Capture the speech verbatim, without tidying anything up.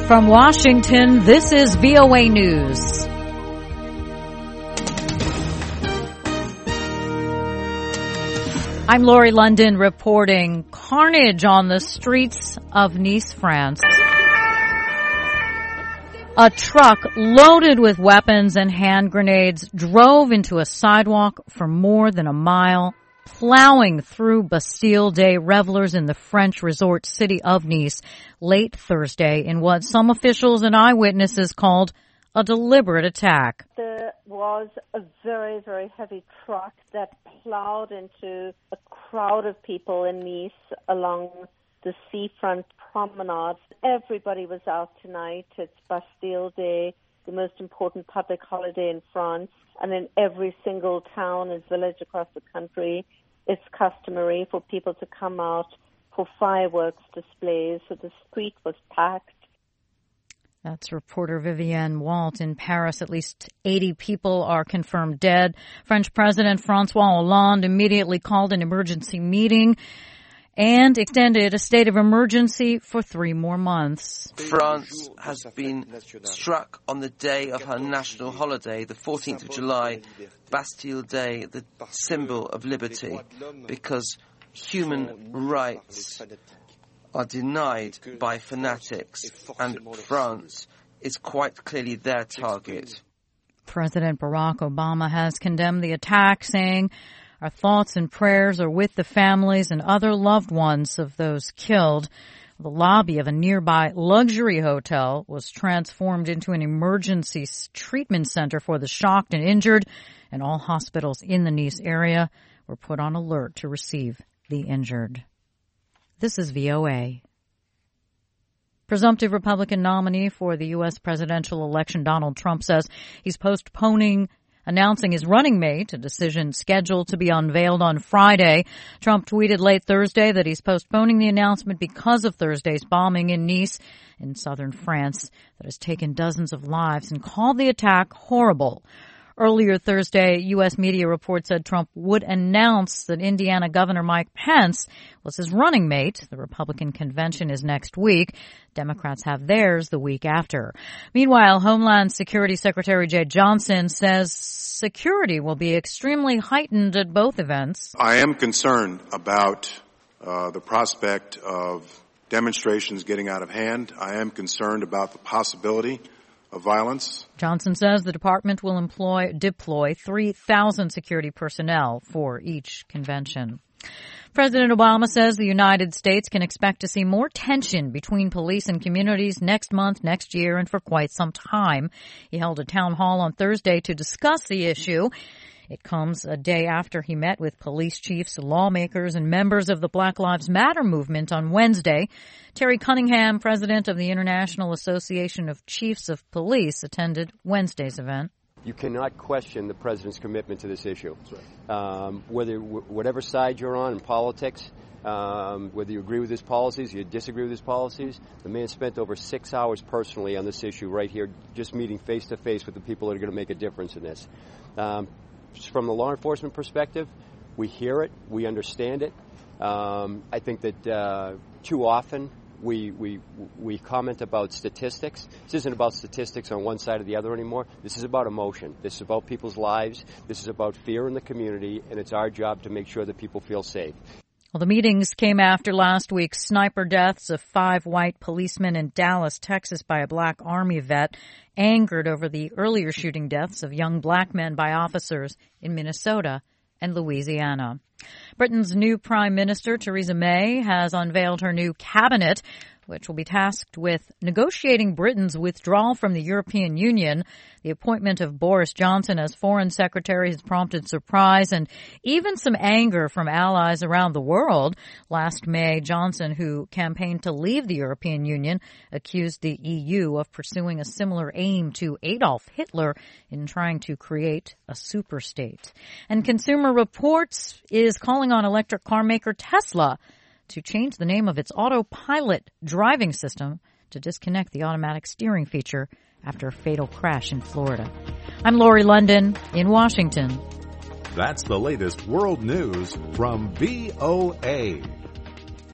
From Washington, this is V O A News. I'm Lori London reporting carnage on the streets of Nice, France. A truck loaded with weapons and hand grenades drove into a sidewalk for more than a mile, plowing through Bastille Day revelers in the French resort city of Nice late Thursday in what some officials and eyewitnesses called a deliberate attack. There was a very, very heavy truck that plowed into a crowd of people in Nice along the seafront promenade. Everybody was out tonight. It's Bastille Day, the most important public holiday in France. And in every single town and village across the country, it's customary for people to come out for fireworks displays. So the street was packed. That's reporter Vivienne Walt in Paris. At least eighty people are confirmed dead. French President François Hollande immediately called an emergency meeting and extended a state of emergency for three more months. France has been struck on the day of her national holiday, the fourteenth of July, Bastille Day, the symbol of liberty, because human rights are denied by fanatics, and France is quite clearly their target. President Barack Obama has condemned the attack, saying, "Our thoughts and prayers are with the families and other loved ones of those killed." The lobby of a nearby luxury hotel was transformed into an emergency treatment center for the shocked and injured, and all hospitals in the Nice area were put on alert to receive the injured. This is V O A. Presumptive Republican nominee for the U S presidential election Donald Trump says he's postponing announcing his running mate, a decision scheduled to be unveiled on Friday. Trump tweeted late Thursday that he's postponing the announcement because of Thursday's bombing in Nice in southern France that has taken dozens of lives, and called the attack horrible. Earlier Thursday, U S media reports said Trump would announce that Indiana Governor Mike Pence was his running mate. The Republican convention is next week. Democrats have theirs the week after. Meanwhile, Homeland Security Secretary Jeh Johnson says security will be extremely heightened at both events. I am concerned about uh, the prospect of demonstrations getting out of hand. I am concerned about the possibility of violence. Johnson says the department will employ, deploy three thousand security personnel for each convention. President Obama says the United States can expect to see more tension between police and communities next month, next year, and for quite some time. He held a town hall on Thursday to discuss the issue. It comes a day after he met with police chiefs, lawmakers, and members of the Black Lives Matter movement on Wednesday. Terry Cunningham, president of the International Association of Chiefs of Police, attended Wednesday's event. You cannot question the president's commitment to this issue. Right. Um, whether whatever side you're on in politics, um, whether you agree with his policies, you disagree with his policies, the man spent over six hours personally on this issue right here, just meeting face to face with the people that are going to make a difference in this. Um, From the law enforcement perspective, we hear it, we understand it. Um, I think that uh, too often we, we we comment about statistics. This isn't about statistics on one side or the other anymore. This is about emotion. This is about people's lives. This is about fear in the community, and it's our job to make sure that people feel safe. Well, the meetings came after last week's sniper deaths of five white policemen in Dallas, Texas by a black Army vet, angered over the earlier shooting deaths of young black men by officers in Minnesota and Louisiana. Britain's new Prime Minister, Theresa May, has unveiled her new cabinet, which will be tasked with negotiating Britain's withdrawal from the European Union. The appointment of Boris Johnson as Foreign Secretary has prompted surprise and even some anger from allies around the world. Last May, Johnson, who campaigned to leave the European Union, accused the E U of pursuing a similar aim to Adolf Hitler in trying to create a superstate. And Consumer Reports is calling on electric car maker Tesla to change the name of its autopilot driving system to disconnect the automatic steering feature after a fatal crash in Florida. I'm Lori London in Washington. That's the latest world news from V O A.